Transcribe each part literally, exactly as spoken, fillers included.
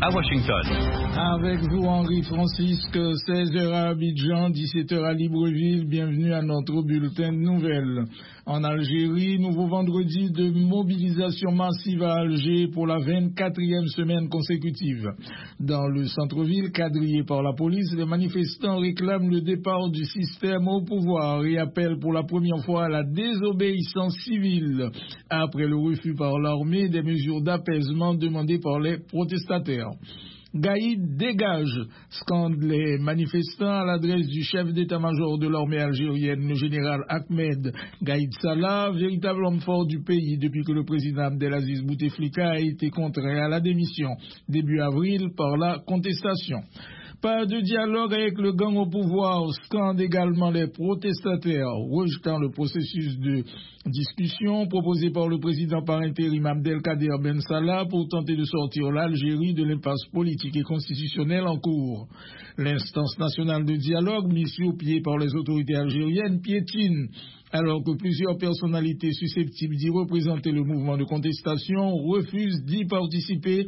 à Washington. Avec vous, Henri Francisque, seize heures à Abidjan, dix-sept heures à Libreville. Bienvenue à notre bulletin de nouvelles. En Algérie, nouveau vendredi de mobilisation massive à Alger pour la vingt-quatrième semaine consécutive. Dans le centre-ville, quadrillé par la police, les manifestants réclament le départ du système au pouvoir et appellent pour la première fois à la désobéissance civile, après le refus par l'armée des mesures d'apaisement demandées par les protestataires. Gaïd dégage, scandent les manifestants à l'adresse du chef d'état-major de l'armée algérienne, le général Ahmed Gaïd Salah, véritable homme fort du pays depuis que le président Abdelaziz Bouteflika a été contraint à la démission début avril par la contestation. Pas de dialogue avec le gang au pouvoir, scandent également les protestataires, rejetant le processus de discussion proposé par le président par intérim Abdelkader Ben Salah pour tenter de sortir l'Algérie de l'impasse politique et constitutionnelle en cours. L'instance nationale de dialogue, mise sur pied par les autorités algériennes, piétine, alors que plusieurs personnalités susceptibles d'y représenter le mouvement de contestation refusent d'y participer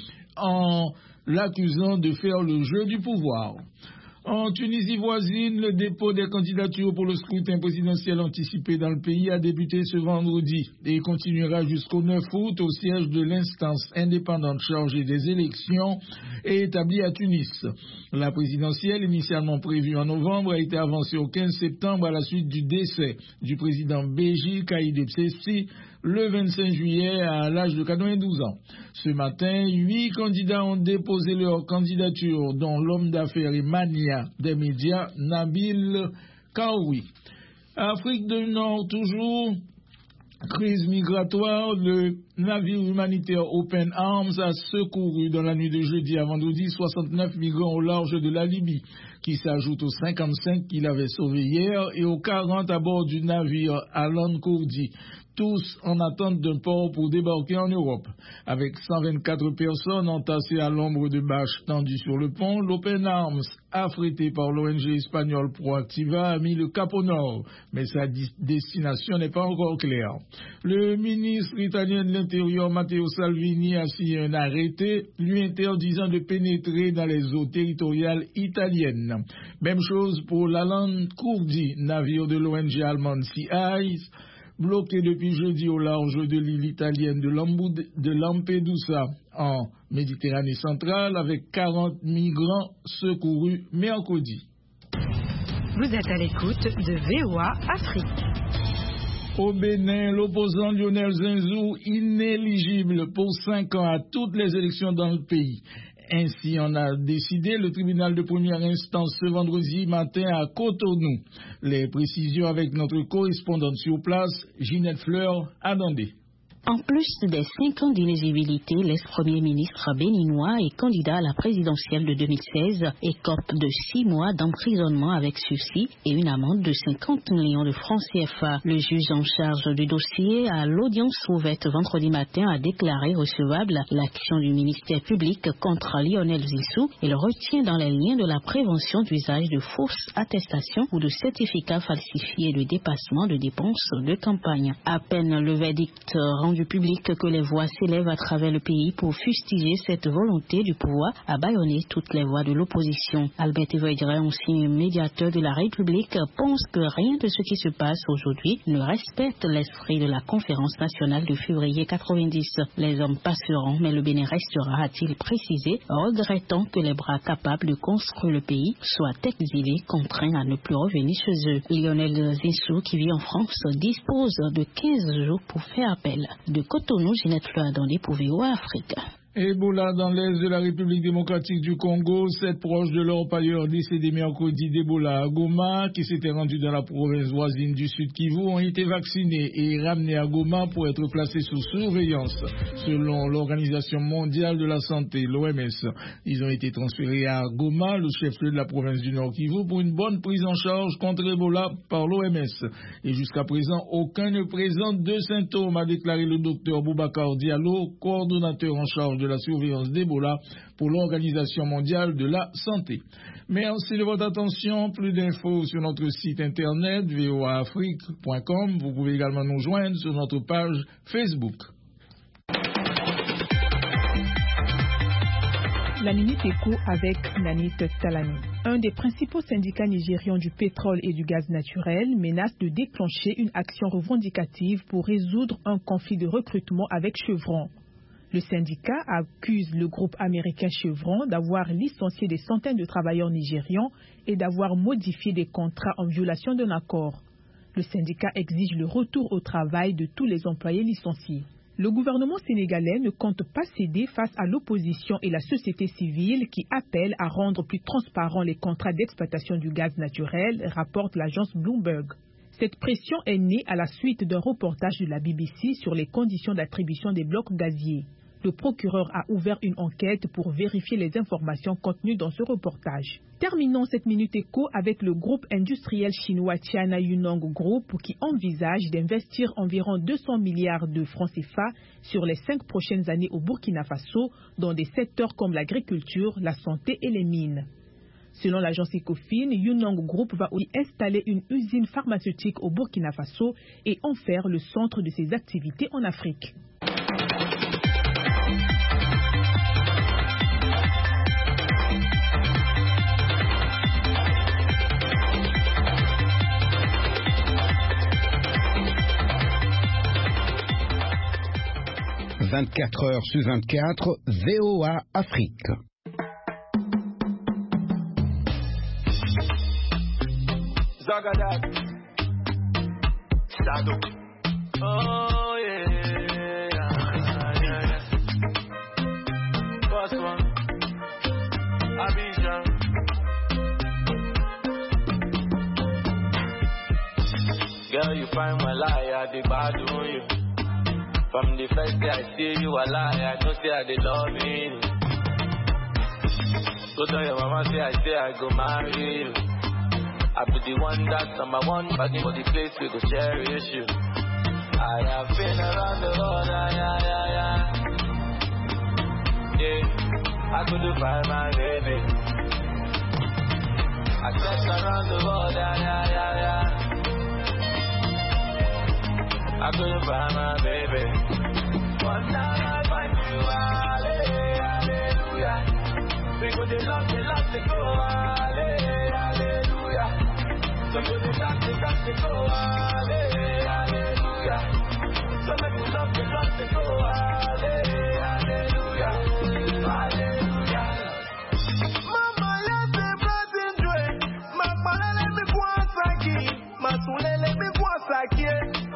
en l'accusant de faire le jeu du pouvoir. En Tunisie voisine, le dépôt des candidatures pour le scrutin présidentiel anticipé dans le pays a débuté ce vendredi et continuera jusqu'au neuf août au siège de l'instance indépendante chargée des élections et établie à Tunis. La présidentielle, initialement prévue en novembre, a été avancée au quinze septembre à la suite du décès du président Béji Caïd Essebsi le vingt-cinq juillet à l'âge de quatre-vingt-douze ans. Ce matin, huit candidats ont déposé leur candidature, dont l'homme d'affaires et mania des médias Nabil Kaoui. Afrique du Nord toujours, crise migratoire, le navire humanitaire Open Arms a secouru dans la nuit de jeudi à vendredi soixante-neuf migrants au large de la Libye, qui s'ajoutent aux cinquante-cinq qu'il avait sauvés hier et aux quarante à bord du navire Alan Kurdi, tous en attente d'un port pour débarquer en Europe. Avec cent vingt-quatre personnes entassées à l'ombre de bâches tendues sur le pont, l'Open Arms, affrété par l'O N G espagnole Proactiva, a mis le cap au nord, mais sa destination n'est pas encore claire. Le ministre italien de l'Intérieur, Matteo Salvini, a signé un arrêté lui interdisant de pénétrer dans les eaux territoriales italiennes. Même chose pour l'Alan Kurdi, navire de l'O N G allemande Sea Eyes, bloqué depuis jeudi au large de l'île italienne de Lampedusa en Méditerranée centrale avec quarante migrants secourus mercredi. Vous êtes à l'écoute de V O A Afrique. Au Bénin, l'opposant Lionel Zinsou, inéligible pour cinq ans à toutes les élections dans le pays. Ainsi en a décidé le tribunal de première instance ce vendredi matin à Cotonou. Les précisions avec notre correspondante sur place, Ginette Fleur, à Dandé. En plus des cinq ans d'inéligibilité, l'ex-premier ministre béninois et candidat à la présidentielle de deux mille seize écope de six mois d'emprisonnement avec sursis et une amende de cinquante millions de francs C F A. Le juge en charge du dossier à l'audience ouverte vendredi matin a déclaré recevable l'action du ministère public contre Lionel Zinsou et le retient dans les liens de la prévention d'usage de fausses attestations ou de certificats falsifiés de dépassement de dépenses de campagne. À peine le verdict rendu du public que les voix s'élèvent à travers le pays pour fustiger cette volonté du pouvoir à bâillonner toutes les voix de l'opposition. Albert Evoidre, ancien médiateur de la République, pense que rien de ce qui se passe aujourd'hui ne respecte l'esprit de la conférence nationale de février quatre-vingt-dix. Les hommes passeront, mais le Bénin restera, a-t-il précisé, regrettant que les bras capables de construire le pays soient exilés, contraints à ne plus revenir chez eux. Lionel Zinsou, qui vit en France, dispose de quinze jours pour faire appel. De Cotonou, Ginette Fleur Dandé pour V O A Afrique. Ebola dans l'est de la République démocratique du Congo, sept proches de l'orpailleur décédé mercredi d'Ebola à Goma, qui s'était rendu dans la province voisine du Sud Kivu, ont été vaccinés et ramenés à Goma pour être placés sous surveillance, selon l'Organisation mondiale de la santé, l'O M S. Ils ont été transférés à Goma, le chef-lieu de la province du Nord Kivu, pour une bonne prise en charge contre Ebola par l'O M S. Et jusqu'à présent, aucun ne présente de symptômes, a déclaré le docteur Boubacar Diallo, coordonnateur en charge de de la surveillance d'Ebola pour l'Organisation mondiale de la santé. Merci de votre attention. Plus d'infos sur notre site internet v o a afrique point com. Vous pouvez également nous joindre sur notre page Facebook. La Minute Éco avec Nanit Talani. Un des principaux syndicats nigérians du pétrole et du gaz naturel menace de déclencher une action revendicative pour résoudre un conflit de recrutement avec Chevron. Le syndicat accuse le groupe américain Chevron d'avoir licencié des centaines de travailleurs nigérians et d'avoir modifié des contrats en violation d'un accord. Le syndicat exige le retour au travail de tous les employés licenciés. Le gouvernement sénégalais ne compte pas céder face à l'opposition et la société civile qui appellent à rendre plus transparents les contrats d'exploitation du gaz naturel, rapporte l'agence Bloomberg. Cette pression est née à la suite d'un reportage de la B B C sur les conditions d'attribution des blocs gaziers. Le procureur a ouvert une enquête pour vérifier les informations contenues dans ce reportage. Terminons cette Minute Éco avec le groupe industriel chinois China Yunong Group qui envisage d'investir environ deux cents milliards de francs C F A sur les cinq prochaines années au Burkina Faso dans des secteurs comme l'agriculture, la santé et les mines. Selon l'agence Ecofin, Yunong Group va y installer une usine pharmaceutique au Burkina Faso et en faire le centre de ses activités en Afrique. vingt-quatre heures sur vingt-quatre, V O A Afrique. Zagadat, Sado. Oh yeah, yeah, yeah. First one, Abidjan. Girl, you find my lie, I did bad on you. From the first day I see you a lie, I know say I did love you. Go tell your mama say I say I go marry you. I be the one that's number one, but for the place we go cherish you. I have been around the world, yeah, yeah, yeah. Yeah, I couldn't find my baby. I searched around the world, yeah, yeah, yeah, yeah. I couldn't find my baby. One time I find you, hallelujah. We go to love, the love, the go, hallelujah. So go to love, the love, the go, hallelujah. So make me love, the love, the go, hallelujah. Hallelujah. Mama, yes, the blood in drink. My father let me go on saki. My soul let me go on saki.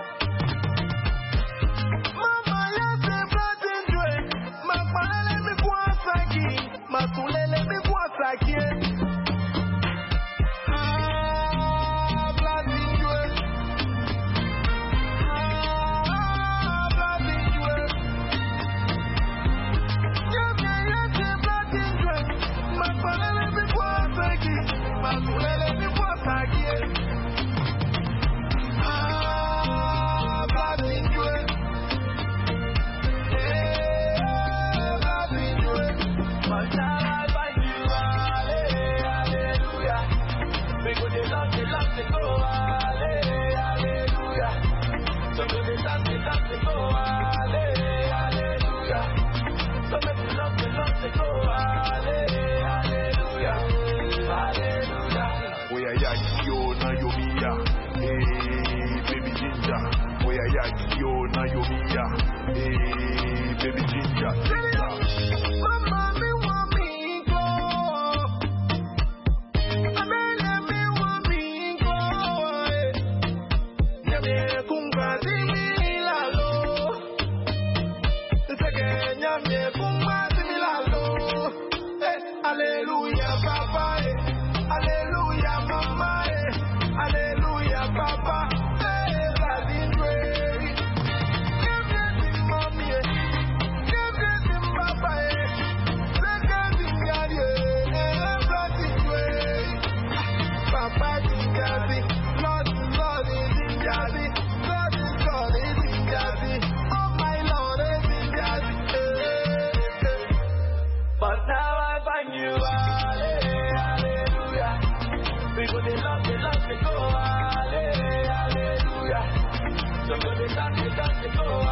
Masulele mi kwasa kie. Ah, Blasingwe. Ah, Blasingwe. Yeke yeke Blasingwe. Masulele mi kwasa kie. Masulele mi kwasa kie. Ah, Blasingwe. Baby ginger, mama, me want me go. Amele me want me go. Nyame kumbazi milalo. Seke nyame kumbazi milalo. Eh, Alleluia papa, eh, Alleluia mama, eh, Alleluia papa. Somebody dance, dance, go.